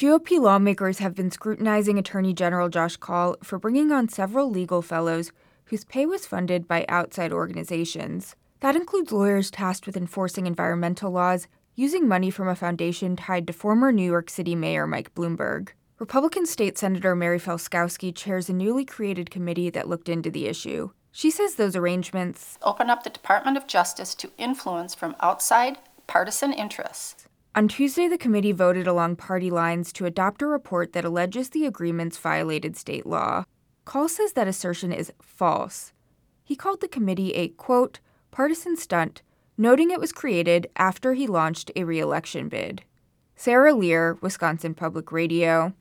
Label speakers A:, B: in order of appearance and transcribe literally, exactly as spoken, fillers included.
A: G O P lawmakers have been scrutinizing Attorney General Josh Kaul for bringing on several legal fellows whose pay was funded by outside organizations. That includes lawyers tasked with enforcing environmental laws using money from a foundation tied to former New York City Mayor Mike Bloomberg. Republican State Senator Mary Felskowski chairs a newly created committee that looked into the issue. She says those arrangements
B: open up the Department of Justice to influence from outside partisan interests.
A: On Tuesday, the committee voted along party lines to adopt a report that alleges the agreements violated state law. Kaul says that assertion is false. He called the committee a, quote, partisan stunt, noting it was created after he launched a re-election bid. Sarah Lear, Wisconsin Public Radio.